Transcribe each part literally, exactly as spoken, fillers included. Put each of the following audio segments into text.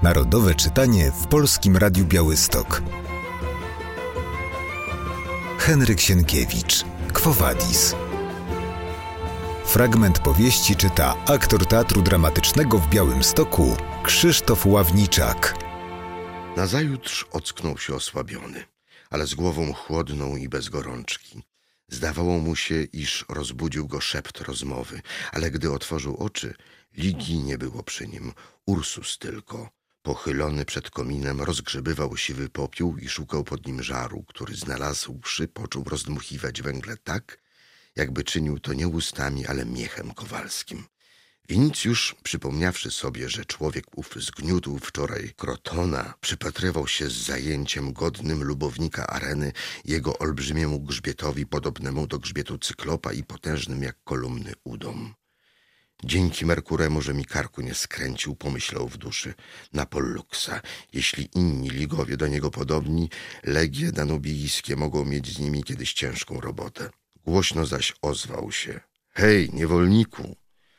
Narodowe czytanie w Polskim Radiu Białystok. Henryk Sienkiewicz, Quo Vadis. Fragment powieści czyta aktor Teatru Dramatycznego w Białymstoku Krzysztof Ławniczak. Nazajutrz ocknął się osłabiony, ale z głową chłodną i bez gorączki. Zdawało mu się, iż rozbudził go szept rozmowy, ale gdy otworzył oczy, Ligi nie było przy nim, Ursus tylko. Pochylony przed kominem rozgrzebywał siwy popiół i szukał pod nim żaru, który znalazłszy, począł rozdmuchiwać węgle tak, jakby czynił to nie ustami, ale miechem kowalskim. Winicjusz, przypomniawszy sobie, że człowiek ów zgniótł wczoraj Krotona, przypatrywał się z zajęciem godnym lubownika areny jego olbrzymiemu grzbietowi podobnemu do grzbietu cyklopa i potężnym jak kolumny udom. Dzięki Merkuremu, że mi karku nie skręcił, pomyślał w duszy, na Polluksa. Jeśli inni ligowie do niego podobni, legie danubijskie mogą mieć z nimi kiedyś ciężką robotę. Głośno zaś ozwał się. Hej, niewolniku!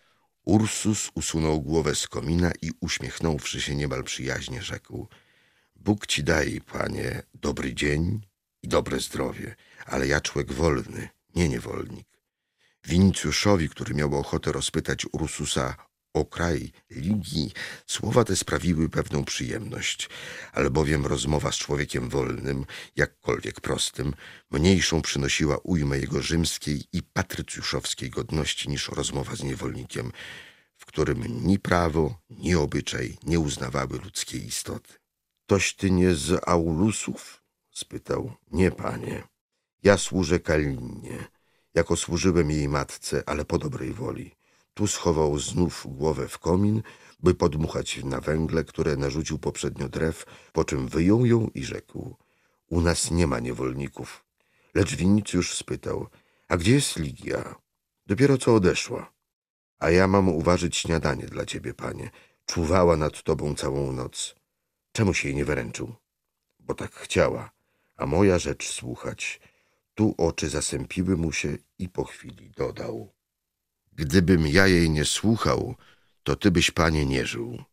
Ursus usunął głowę z komina i uśmiechnąwszy się niemal przyjaźnie rzekł. Bóg ci daj, panie, dobry dzień i dobre zdrowie, ale ja człowiek wolny, nie niewolnik. Winicjuszowi, który miał ochotę rozpytać Ursusa o kraj Ligi, słowa te sprawiły pewną przyjemność, albowiem rozmowa z człowiekiem wolnym, jakkolwiek prostym, mniejszą przynosiła ujmę jego rzymskiej i patrycjuszowskiej godności niż rozmowa z niewolnikiem, w którym ni prawo, ni obyczaj nie uznawały ludzkiej istoty. Toś ty nie z Aulusów? Spytał. Nie, panie. Ja służę Kalinnie, jako służyłem jej matce, ale po dobrej woli. Tu schował znów głowę w komin, by podmuchać na węgle, które narzucił poprzednio drew, po czym wyjął ją i rzekł. U nas nie ma niewolników. Lecz Winicjusz spytał, a gdzie jest Ligia? Dopiero co odeszła. A ja mam uważać śniadanie dla ciebie, panie. Czuwała nad tobą całą noc. Czemuś jej nie wyręczył? Bo tak chciała, a moja rzecz słuchać. Tu oczy zasępiły mu się i po chwili dodał. Gdybym ja jej nie słuchał, to ty byś, panie, nie żył.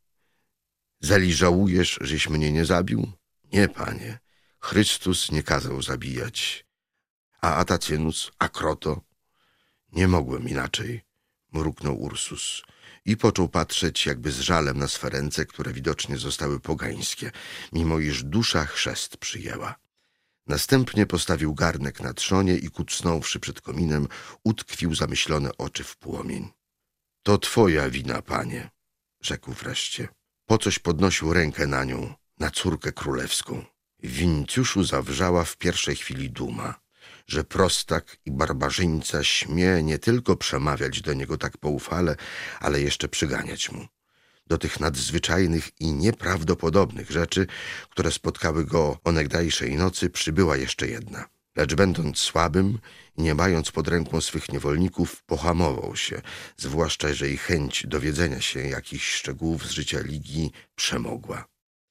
Zali żałujesz, żeś mnie nie zabił? Nie, panie. Chrystus nie kazał zabijać. A Atacynus, a Kroto? Nie mogłem inaczej, mruknął Ursus i począł patrzeć jakby z żalem na swe ręce, które widocznie zostały pogańskie, mimo iż dusza chrzest przyjęła. Następnie postawił garnek na trzonie i kucnąwszy przed kominem, utkwił zamyślone oczy w płomień. To twoja wina, panie, rzekł wreszcie. Po coś podnosił rękę na nią, na córkę królewską. W Winicjuszu zawrzała w pierwszej chwili duma, że prostak i barbarzyńca śmie nie tylko przemawiać do niego tak poufale, ale jeszcze przyganiać mu. Do tych nadzwyczajnych i nieprawdopodobnych rzeczy, które spotkały go onegdajszej nocy, przybyła jeszcze jedna. Lecz będąc słabym i nie mając pod ręką swych niewolników, pohamował się, zwłaszcza, że jej chęć dowiedzenia się jakichś szczegółów z życia Ligi przemogła.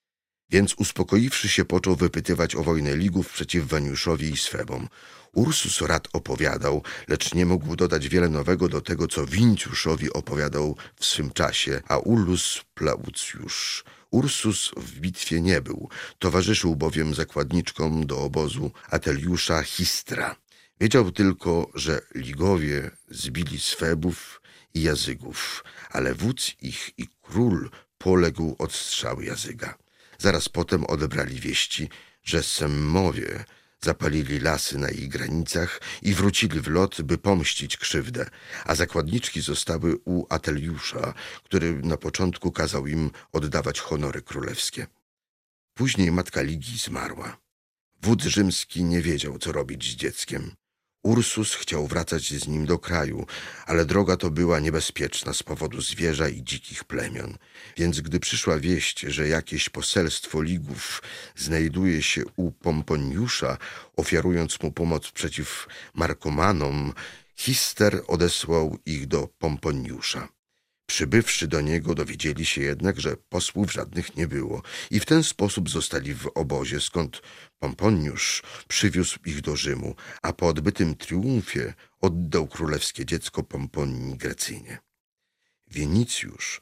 Więc uspokoiwszy się, począł wypytywać o wojnę Ligów przeciw Weniuszowi i Swebom. Ursus rad opowiadał, lecz nie mógł dodać wiele nowego do tego, co Winicjuszowi opowiadał w swym czasie, Aulus Plaucjusz. Ursus w bitwie nie był, towarzyszył bowiem zakładniczkom do obozu Ateliusza Histra. Wiedział tylko, że Ligowie zbili Swebów i Jazygów, ale wódz ich i król poległ od strzały Jazyga. Zaraz potem odebrali wieści, że Semmowie zapalili lasy na ich granicach i wrócili w lot, by pomścić krzywdę, a zakładniczki zostały u Ateliusza, który na początku kazał im oddawać honory królewskie. Później matka Ligi zmarła. Wódz rzymski nie wiedział, co robić z dzieckiem. Ursus chciał wracać z nim do kraju, ale droga to była niebezpieczna z powodu zwierza i dzikich plemion. Więc gdy przyszła wieść, że jakieś poselstwo Ligów znajduje się u Pomponiusza, ofiarując mu pomoc przeciw Markomanom, Hister odesłał ich do Pomponiusza. Przybywszy do niego, dowiedzieli się jednak, że posłów żadnych nie było i w ten sposób zostali w obozie, skąd Pomponiusz przywiózł ich do Rzymu, a po odbytym triumfie oddał królewskie dziecko Pomponii Grecynie. Winicjusz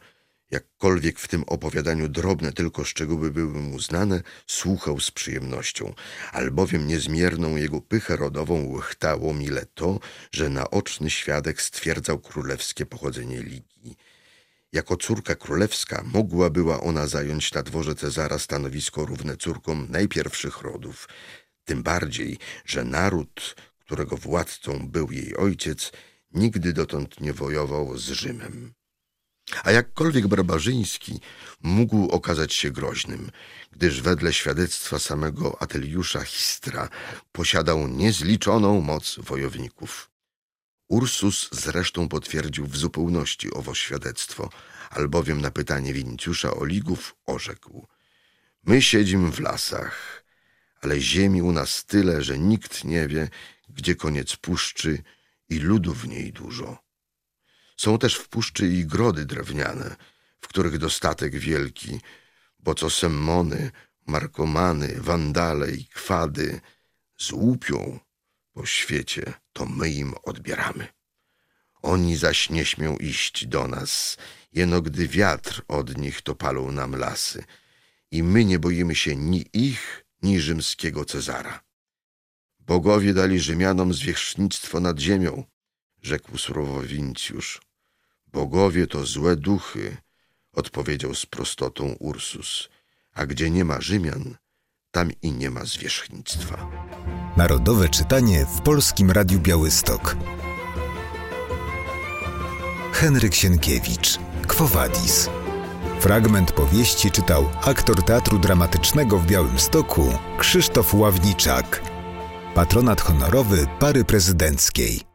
Jakkolwiek w tym opowiadaniu drobne tylko szczegóły były mu znane, słuchał z przyjemnością, albowiem niezmierną jego pychę rodową łechtało mile to, że naoczny świadek stwierdzał królewskie pochodzenie Ligii. Jako córka królewska mogła była ona zająć na dworze Cezara stanowisko równe córkom najpierwszych rodów, tym bardziej, że naród, którego władcą był jej ojciec, nigdy dotąd nie wojował z Rzymem. A jakkolwiek barbarzyński mógł okazać się groźnym, gdyż wedle świadectwa samego Ateliusza Histra posiadał niezliczoną moc wojowników. Ursus zresztą potwierdził w zupełności owo świadectwo, albowiem na pytanie Wincjusza o Ligów orzekł: my siedzimy w lasach, ale ziemi u nas tyle, że nikt nie wie, gdzie koniec puszczy i ludu w niej dużo. Są też w puszczy i grody drewniane, w których dostatek wielki, bo co semmony, markomany, wandale i kwady złupią po świecie, to my im odbieramy. Oni zaś nie śmią iść do nas, jeno gdy wiatr od nich to palą nam lasy i my nie boimy się ni ich, ni rzymskiego Cezara. Bogowie dali Rzymianom zwierzchnictwo nad ziemią, rzekł surowo Wincjusz. Bogowie to złe duchy, odpowiedział z prostotą Ursus, a gdzie nie ma Rzymian, tam i nie ma zwierzchnictwa. Narodowe czytanie w Polskim Radiu Białystok. Henryk Sienkiewicz, Quo Vadis. Fragment powieści czytał aktor Teatru Dramatycznego w Białymstoku Krzysztof Ławniczak. Patronat honorowy Pary Prezydenckiej.